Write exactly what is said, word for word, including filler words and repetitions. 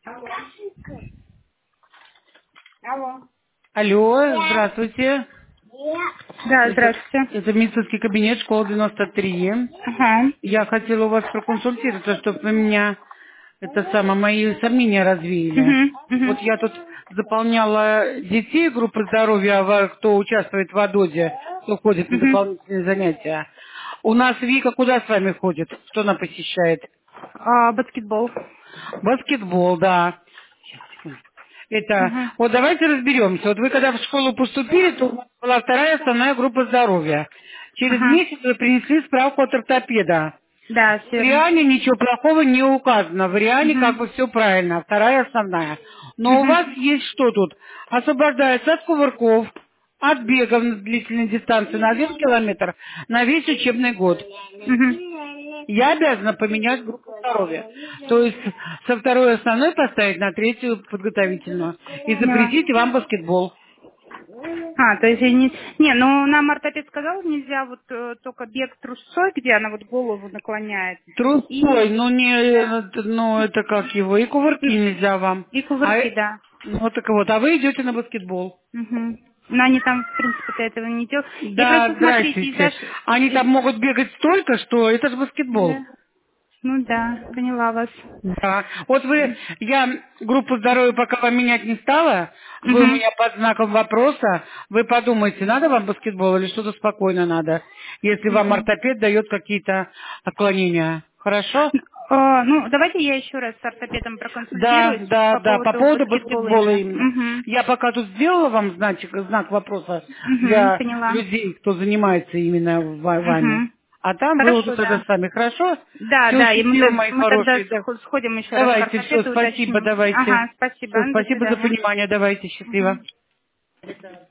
Алло. Алло, здравствуйте. Да, Это, здравствуйте. это медицинский кабинет, школа девяносто три. Ага. Я хотела у вас проконсультироваться, чтобы вы меня, это самое, мои сомнения развеяли. Угу, угу, Вот я тут заполняла детей группы здоровья, во- кто участвует в АДОЗе, кто ходит на угу. дополнительные занятия. У нас Вика куда с вами ходит? Что она посещает? А, баскетбол. Баскетбол, да. Это, Угу, вот давайте разберемся. Вот вы когда в школу поступили, то у вас была вторая основная группа здоровья. Через ага. месяц вы принесли справку от ортопеда. Да, В верно. реале ничего плохого не указано. В реале Угу, как бы все правильно. Вторая основная. Но у угу, вас есть что тут? Освобождается от кувырков, от бегов на длительной дистанции на один километр на весь учебный год. угу. Я обязана поменять группу здоровья. То есть со второй основной поставить на третью подготовительную. И Поняла. запретить вам баскетбол. А, то есть я не... Не, ну нам ортопед сказал, нельзя вот э, только бег трусцой, где она вот голову наклоняет. И, Трусой, ну не, да. э, ну это как его, и кувырки М, нельзя вам. И А, кувырки, э, да. ну так вот, а вы идете на баскетбол. Угу. Но они там, в принципе-то, этого не делают. Я Да, просто, смотрите, здрасте. Они из-за... там могут бегать столько, что это же баскетбол. Да. Ну да, поняла вас. Да. Вот вы, я группу здоровья пока поменять не стала, вы у Угу. меня под знаком вопроса, вы подумайте, надо вам баскетбол или что-то спокойно надо, если вам Угу. ортопед дает какие-то отклонения. Хорошо? А, ну, давайте я еще раз с ортопедом Да, проконсультируюсь да, по да, по поводу поводу баскетбола баскетбола именно. именно. Угу. Я пока тут сделала вам значок, знак вопроса Угу, для поняла. людей, кто занимается именно ва- вами. Угу. А там вы уже Хорошо, тогда да. сами. Хорошо? Да, Все, да, и мы, счастливо, т- мои мы тогда хорошие. Да. сх- сходим еще раз к Давайте, все, ортопеду и спасибо, уточним. давайте. Ага, спасибо, Все, до спасибо за свидания. понимание, давайте, Мгм. счастливо.